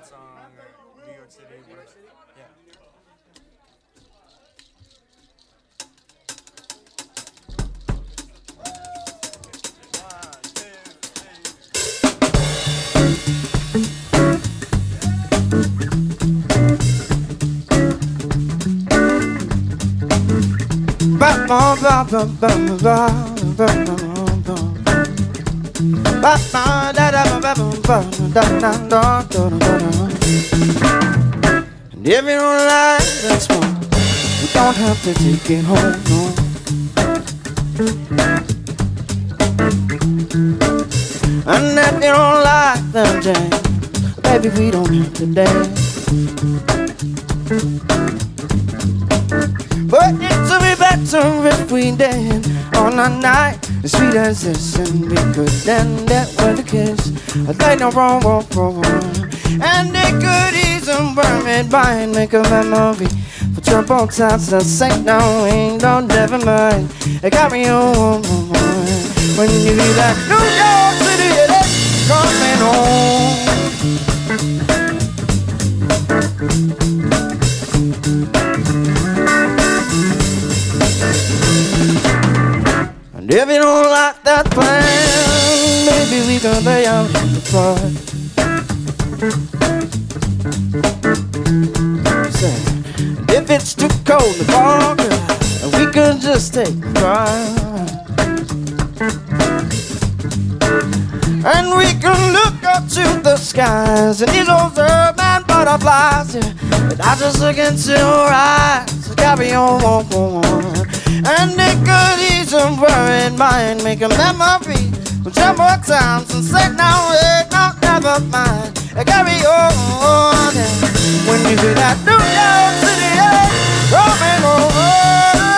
song, New York City. Yeah. And if you don't like that smoke, you don't have to take it home, no. And if you don't like them jams, baby, we don't have to dance. But it would be better if we dance on a night as sweet as this, and we could end it with a kiss. I think no wrong. And it could ease and burn it by and make a memory for troubled times. I say no, ain't no never mind. It got me on when you leave that New York City, it ain't coming home. And if you don't like that plan, maybe we can lay out in the park. If it's too cold to walk, we could just take a drive. And we can look up to the skies and these old urban butterflies, yeah, and I just look into your eyes, carry on. And it could ease a worried mind, make a memory for several times and say now wait, no, never mind. Carry on, yeah. When you see that New York City, yeah, coming over.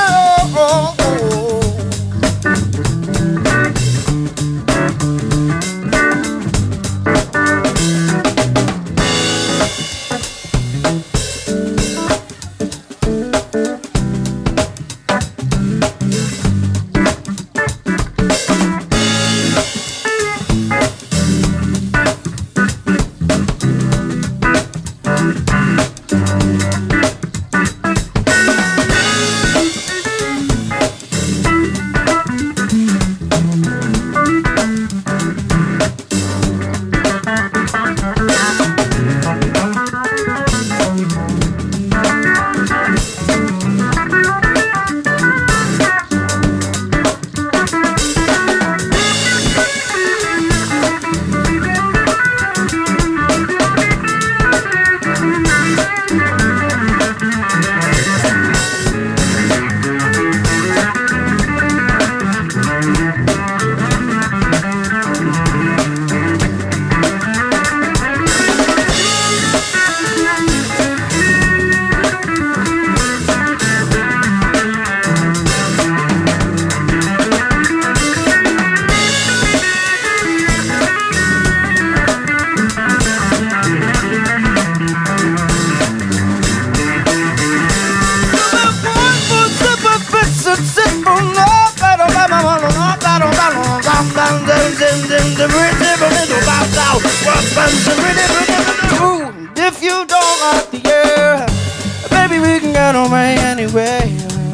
If you don't like the air, baby, we can get on my anyway.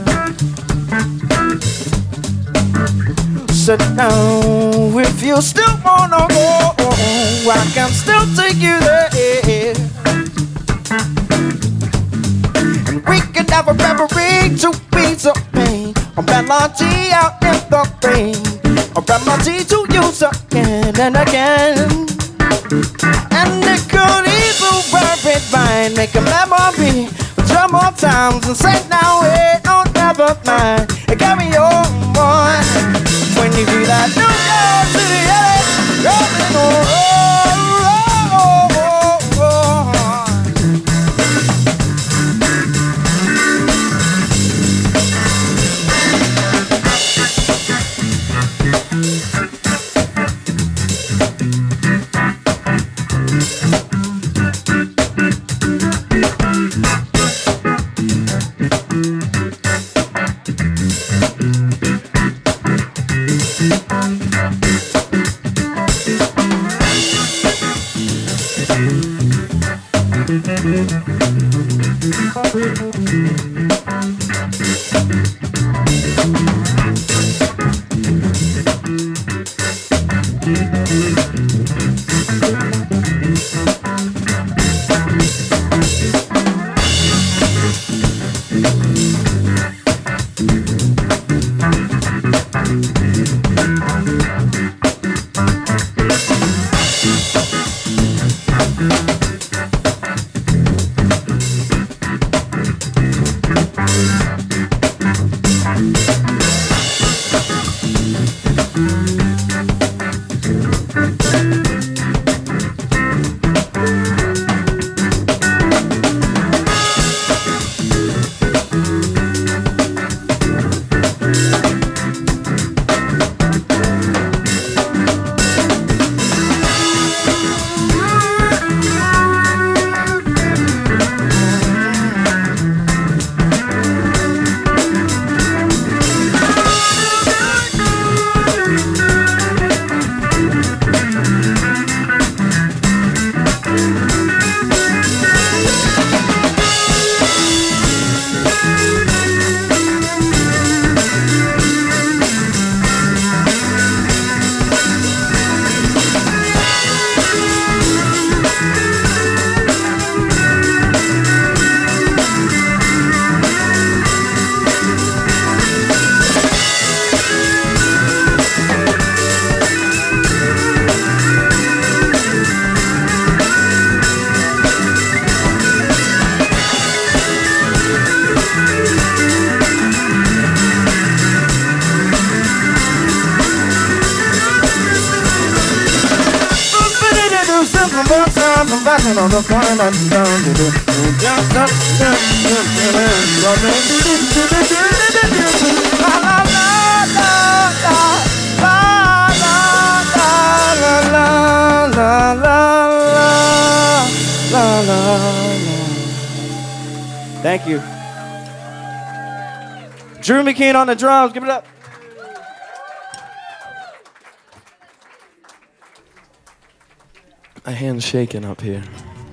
Sit down if you still wanna go. I can still take you there. And we can have a reverie to ease the pain. A melody out in the rain. A remedy to use again and again. And it could easily worry mind, make a memory for some more times and say now it don't never mind. It carry on when you do that New York City, yeah, coming on. On the corner, thank you. Drew McKean on the drums. Give it up. My hand's shaking up here.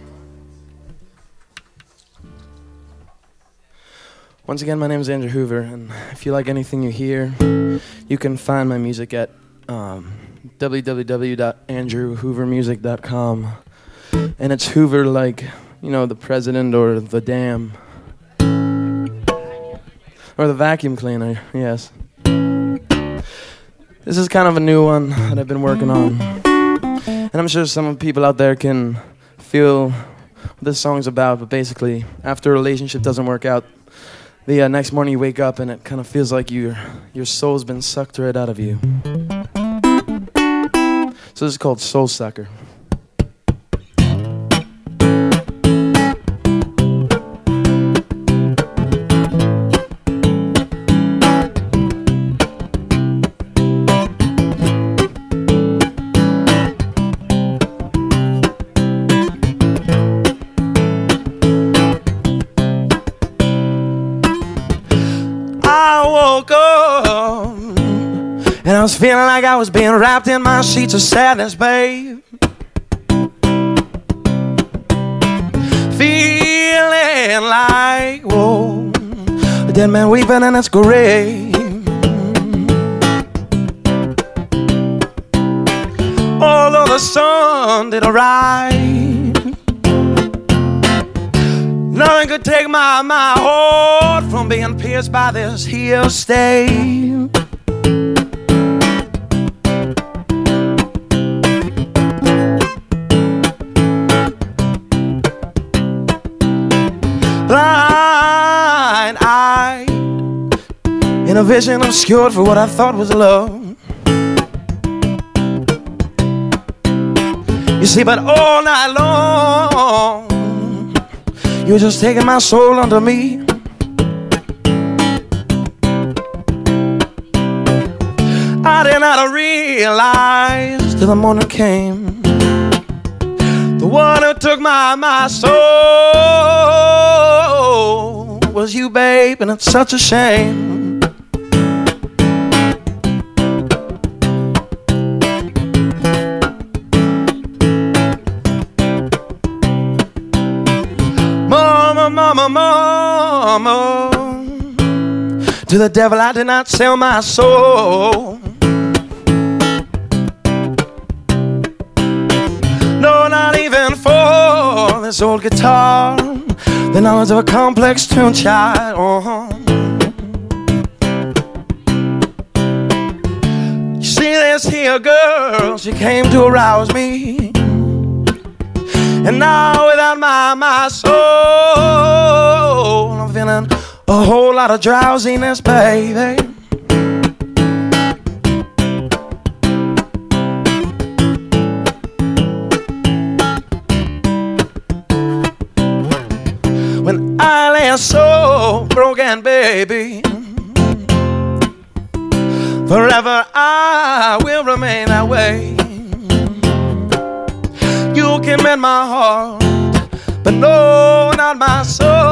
Once again, my name is Andrew Hoover, and if you like anything you hear, you can find my music at www.andrewhoovermusic.com. And it's Hoover like, you know, the president or the dam. Or the vacuum cleaner, yes. This is kind of a new one that I've been working on. And I'm sure some people out there can feel what this song's about, but basically, after a relationship doesn't work out, the next morning you wake up and it kind of feels like your soul's been sucked right out of you. So this is called Soul Sucker. And I was feeling like I was being wrapped in my sheets of sadness, babe. Feeling like, whoa, a dead man weeping in his grave. Although the sun did arrive, nothing could take my heart from being pierced by this here stave. Blind-eyed in a vision obscured for what I thought was love. You see, but all night long you were just taking my soul under me. I did not realize till the morning came, the one who took my soul was you, babe, and it's such a shame. more, more. To the devil I did not sell my soul. No, not even for this old guitar. The knowledge of a complex tune child. You see this here girl, she came to arouse me. And now without my soul, I'm feeling a whole lot of drowsiness, baby. When I lay so broken, baby, forever I will remain that way. You can mend my heart, but no, not my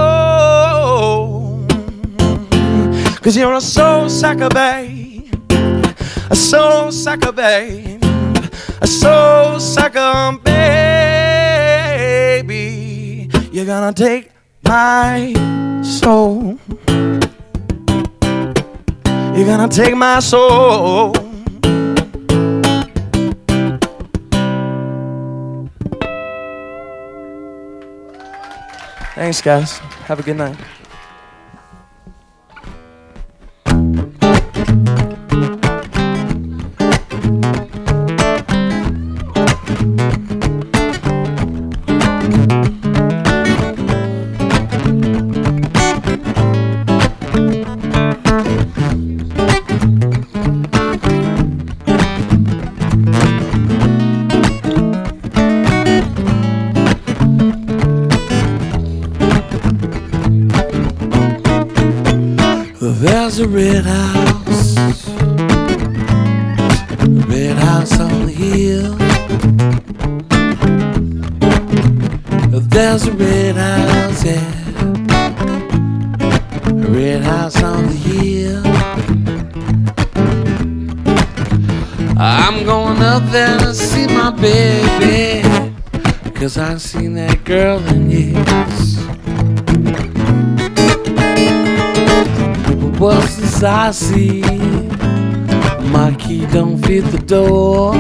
soul. 'Cause you're a soul sucker, babe, a soul sucker, babe, a soul sucker, baby. You're gonna take my soul. You're gonna take my soul. Thanks, guys. Have a good night. There's a red house on the hill. There's a red house, yeah, a red house on the hill. I'm going up there to see my baby, 'cause I ain't seen that girl in years. What's this I see? My key don't fit the door.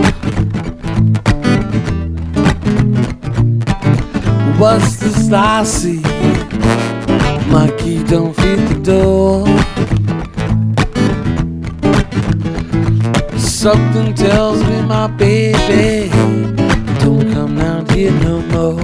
What's this I see? My key don't fit the door. Something tells me my baby don't come down here no more.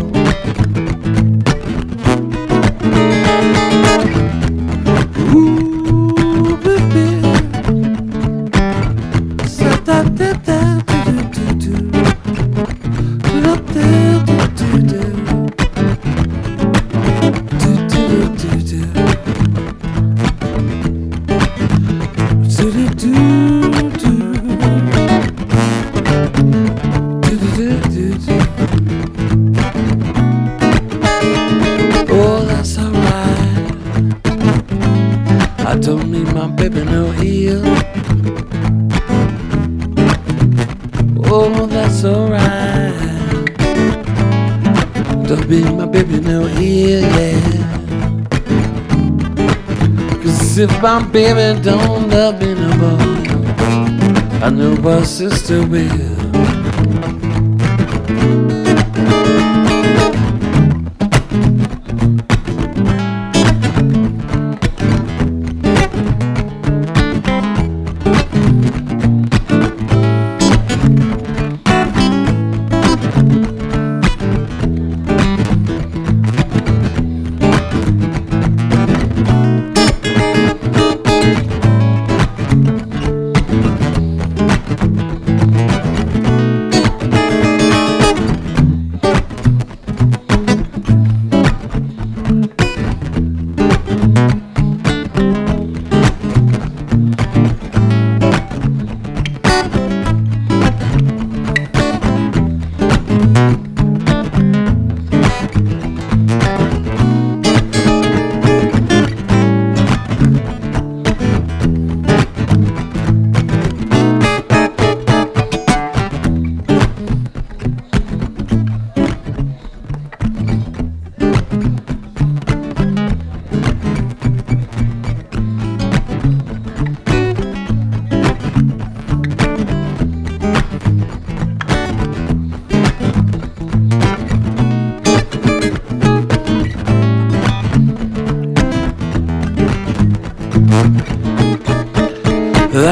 Oh, that's alright. I don't need my baby no heel. Oh, that's alright. Don't be my baby no heel, yeah. 'Cause if my baby don't love me no more, I know my sister will.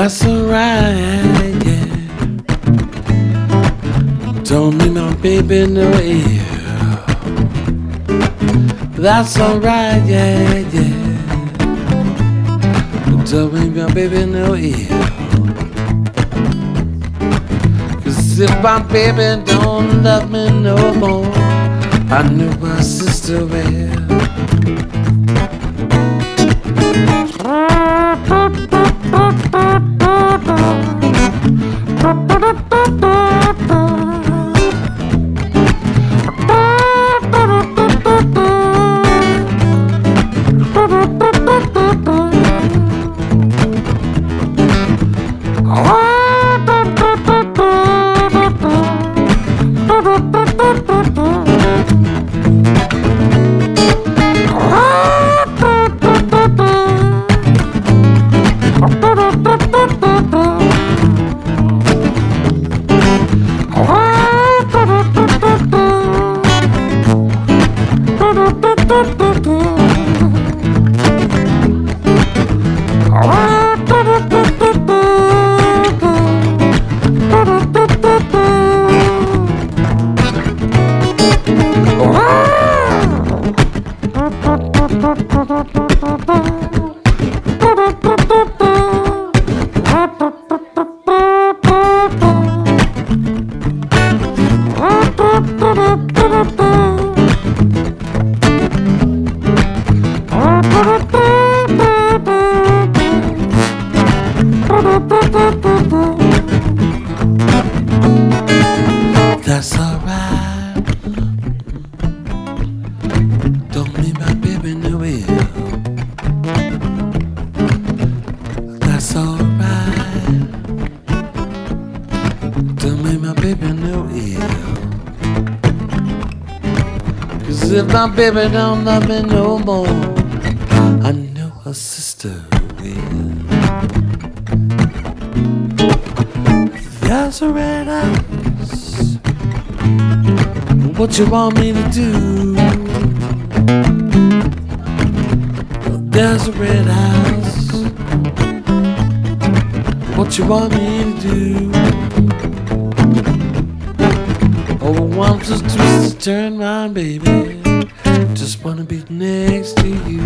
That's alright, yeah. Don't need my baby no ear. That's alright, yeah, yeah. Don't need my baby no ear. Cause if my baby don't love me no more, I know my sister will. That's alright. Don't need my baby no ear. That's alright. Don't need my baby no ear. Cause if my baby don't love me no more, I know her sister will. That's a red house. What you want me to do? There's a red house. What you want me to do? Oh, I'm just twisted, turn round, baby. Just wanna be next to you.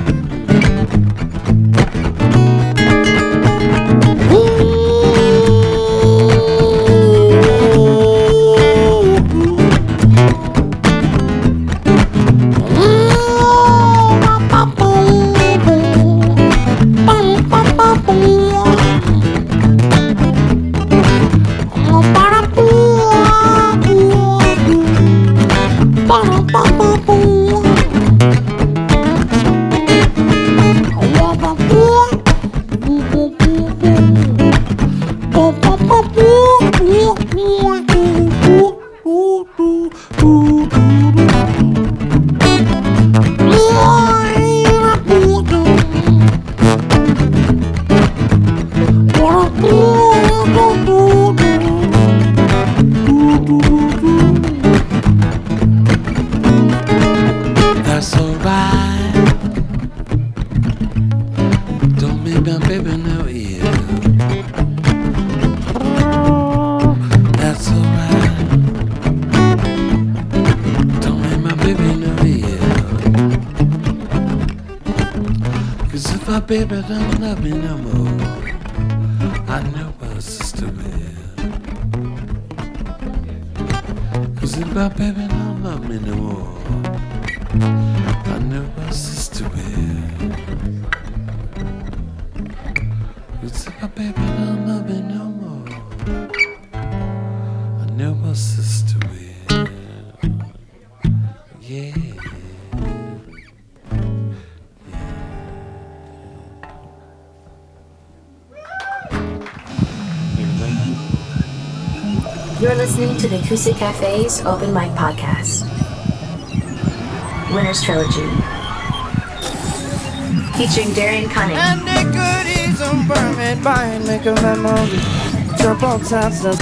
That's alright. Don't make my baby no ear. That's alright. Don't make my baby no ear. Cause if my baby don't love me no more, I know my sister will. Cause if my baby don't love me no more, I know my sister will. Cause if my baby don't love me no more, I know my sister will. Yeah. You're listening to the Acoustic Cafe's Open Mic Podcast. Winner's Trilogy. Featuring Darian Cunning. And the goodies on Burning by make a memory. Jump on tops of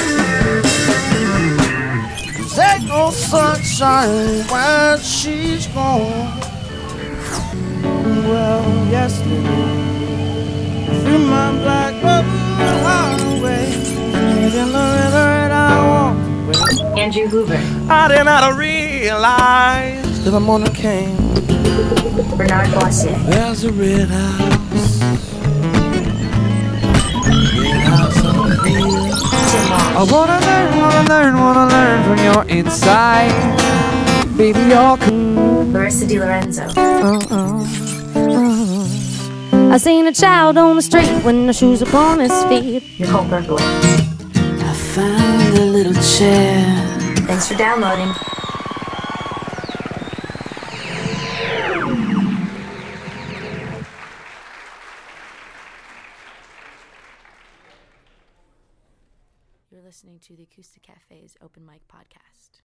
There's no sunshine while she's gone. Well, yesterday through my black book highway, taking the river and I walk. Andrew Hoover, I did not realize till the morning came. Bernard Boissier, There's a red house. Red house on the hill. Tim I Walsh, wanna learn from your inside. Baby, you're cool. Larissa DiLorenzo, I seen a child on the street when the shoes upon his feet. Nicole Berkowitz. I found a little chair. Thanks for downloading. You're listening to the Acoustic Cafe's Open Mic Podcast.